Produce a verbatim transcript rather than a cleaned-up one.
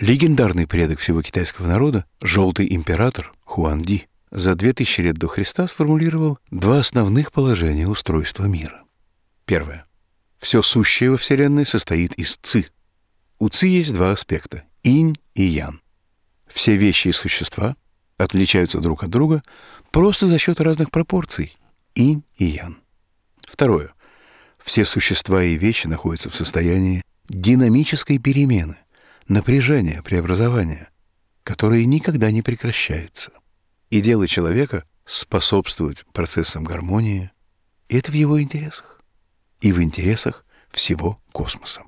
Легендарный предок всего китайского народа, Желтый император Хуанди, за две тысячи лет до Христа сформулировал два основных положения устройства мира. Первое. Все сущее во Вселенной состоит из ци. У ци есть два аспекта – инь и ян. Все вещи и существа отличаются друг от друга просто за счет разных пропорций – инь и ян. Второе. Все существа и вещи находятся в состоянии динамической перемены, напряжения, преобразования, которое никогда не прекращается. И дело человека — способствовать процессам гармонии, и это в его интересах, и в интересах всего космоса.